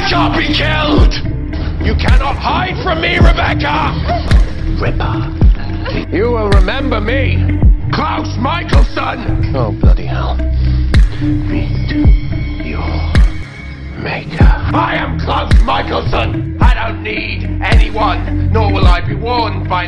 shall be killed! You cannot hide from me, Rebecca! Ripper. You will remember me, Klaus Michelson! Oh, bloody hell. Meet your maker. I am Klaus Michelson! I don't need anyone, nor will I be warned by